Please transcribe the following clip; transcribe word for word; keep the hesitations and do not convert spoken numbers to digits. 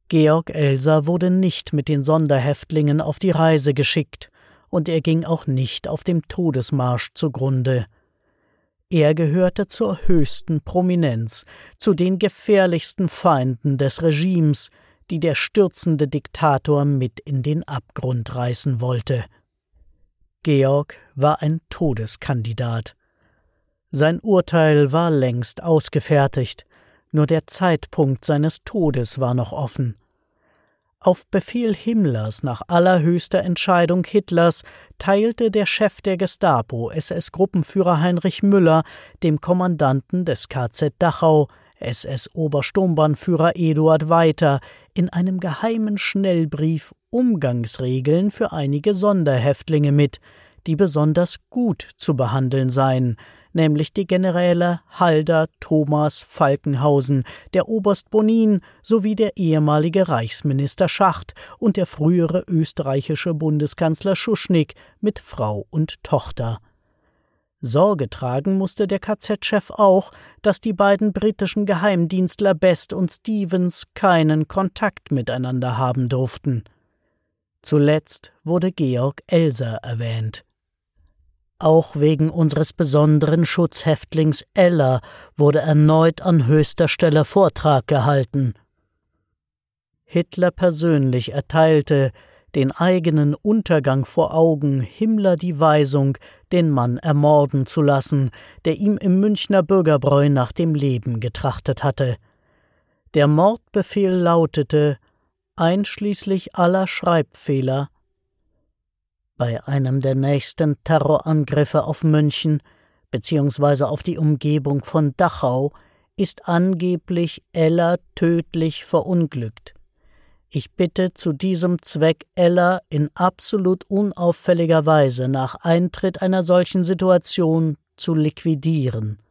Georg Elser wurde nicht mit den Sonderhäftlingen auf die Reise geschickt, und er ging auch nicht auf dem Todesmarsch zugrunde. Er gehörte zur höchsten Prominenz, zu den gefährlichsten Feinden des Regimes, die der stürzende Diktator mit in den Abgrund reißen wollte. Georg war ein Todeskandidat. Sein Urteil war längst ausgefertigt, nur der Zeitpunkt seines Todes war noch offen. Auf Befehl Himmlers nach allerhöchster Entscheidung Hitlers teilte der Chef der Gestapo, S S-Gruppenführer Heinrich Müller, dem Kommandanten des K Z Dachau, S S-Obersturmbahnführer Eduard Weiter, in einem geheimen Schnellbrief Umgangsregeln für einige Sonderhäftlinge mit, die besonders gut zu behandeln seien, nämlich die Generäle Halder, Thomas, Falkenhausen, der Oberst Bonin sowie der ehemalige Reichsminister Schacht und der frühere österreichische Bundeskanzler Schuschnigg mit Frau und Tochter. Sorge tragen musste der K Z-Chef auch, dass die beiden britischen Geheimdienstler Best und Stevens keinen Kontakt miteinander haben durften. Zuletzt wurde Georg Elser erwähnt. Auch wegen unseres besonderen Schutzhäftlings Eller wurde erneut an höchster Stelle Vortrag gehalten. Hitler persönlich erteilte, den eigenen Untergang vor Augen, Himmler die Weisung, den Mann ermorden zu lassen, der ihm im Münchner Bürgerbräu nach dem Leben getrachtet hatte. Der Mordbefehl lautete, einschließlich aller Schreibfehler: Bei einem der nächsten Terrorangriffe auf München bzw. auf die Umgebung von Dachau ist angeblich Eller tödlich verunglückt. Ich bitte zu diesem Zweck Eller in absolut unauffälliger Weise nach Eintritt einer solchen Situation zu liquidieren.